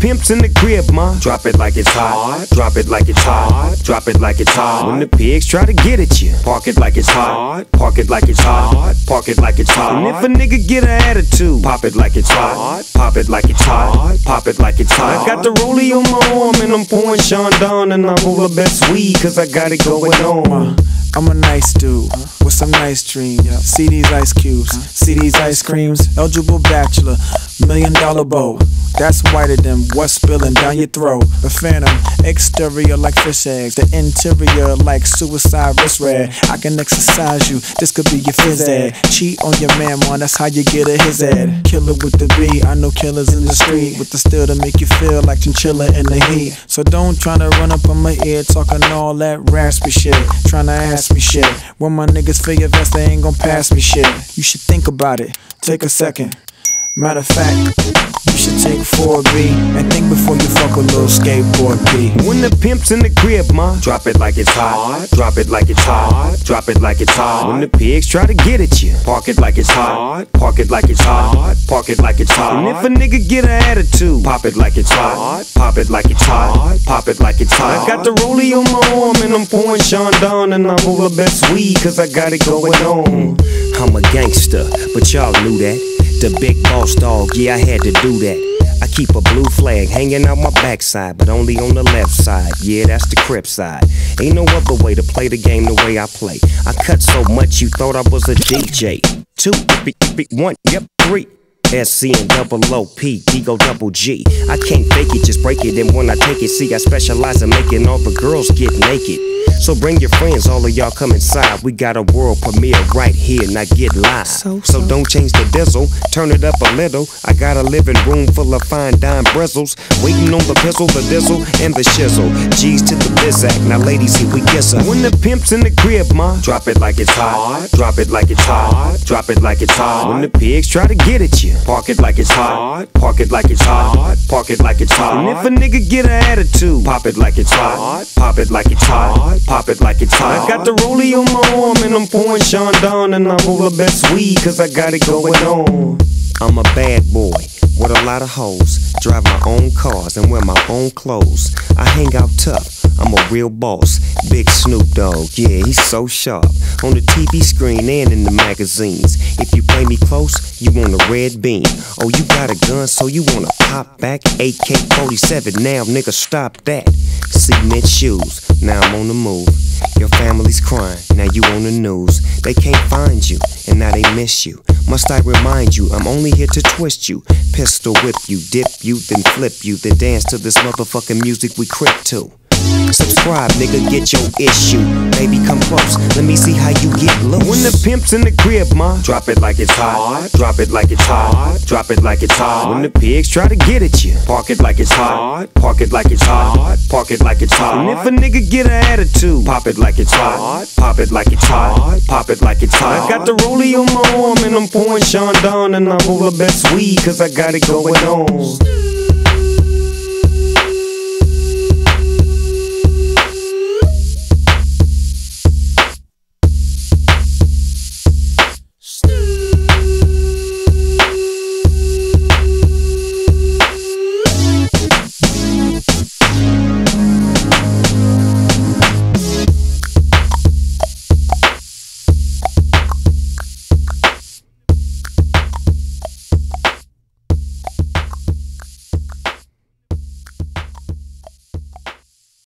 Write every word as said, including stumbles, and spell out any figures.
pimp's in the crib, ma, drop it like it's hot. Drop it like it's hot. Drop it like it's hot. When the pigs try to get at you, park it like it's hot. Park it like it's hot. Park it like it's hot. And if a nigga get an attitude, pop it like it's hot. Pop it like it's hot. Pop it like it's hot. I got the rollie on my arm and I'm pouring Sean Don, and I roll the best weed cause I got it going on. I'm a nice dude with some nice dreams. See these ice cubes, see these ice creams. Eligible bachelor, million dollar bow. That's whiter than what's spilling down your throat. The phantom, exterior like fish eggs, the interior like suicide wrist red. I can exercise you, this could be your phys ed. Cheat on your man, man, that's how you get a his ed. Killer with the B, I know killers in the street with the steel to make you feel like chinchilla in the heat. So don't tryna run up on my ear talking all that raspy shit, tryna ask me shit. When my niggas feel your vest, they ain't gon' pass me shit. You should think about it, take a second. Matter of fact, you should take four B and think before you fuck a little skateboard B. When the pimp's in the crib, ma, drop it like it's hot. Drop it like it's hot. Drop it like it's hot. When the pigs try to get at you, park it like it's hot. Park it like it's hot. Park it like it's hot. And if a nigga get an attitude, pop it like it's hot. Pop it like it's hot. Pop it like it's hot. I got the rollie on my arm and I'm pouring Sean Don, and I roll the best weed cause I got it going on. I'm a gangster, but y'all knew that. The big boss dog, yeah, I had to do that. I keep a blue flag hanging out my backside, but only on the left side. Yeah, that's the Crip side. Ain't no other way to play the game the way I play. I cut so much you thought I was a D J. Two, one, yep, three. S C and double O P, D go double G. I can't fake it, just break it. And when I take it, see, I specialize in making all the girls get naked. So bring your friends, all of y'all come inside. We got a world premiere right here, now get live. So, so. so don't change the diesel, turn it up a little. I got a living room full of fine dime bristles, waiting on the pistol, the dizzle, and the shizzle. G's to the bizac, now ladies, here we kiss her. When the pimp's in the crib, ma, drop it like it's hot. Drop it like it's hot. Drop it like it's hot. When the pigs try to get at you, park it like it's hot. Park it like it's hot. Park it like it's hot. And if a nigga get an attitude, pop it like it's hot. Pop it like it's hot. Pop it like it's hot. I got the rollie on my arm and I'm pouring Sean Don, and I roll the best weed cause I got it going on. I'm a bad boy with a lot of hoes, drive my own cars and wear my own clothes. I hang out tough, I'm a real boss. Big Snoop Dogg, yeah, he's so sharp. On the T V screen and in the magazines. If you play me close, you want a red beam. Oh, you got a gun, so you wanna pop back? A K forty-seven, now nigga, stop that. Cement shoes, now I'm on the move. Your family's crying, now you on the news. They can't find you, and now they miss you. Must I remind you, I'm only here to twist you. Pistol whip you, dip you, then flip you, then dance to this motherfucking music we crip to. Subscribe, nigga, get your issue. Baby, come close, let me see how you get loose. When the pimp's in the crib, ma, drop it like it's hot. Drop it like it's hot. Drop it like it's hot. When the pigs try to get at you, park it like it's hot. Park it like it's hot. Park it like it's hot. And if a nigga get an attitude, pop it like it's hot. Pop it like it's hot. Pop it like it's hot. I got the rollie on my arm and I'm pouring Sean Don, and I roll the best weed cause I got it going on.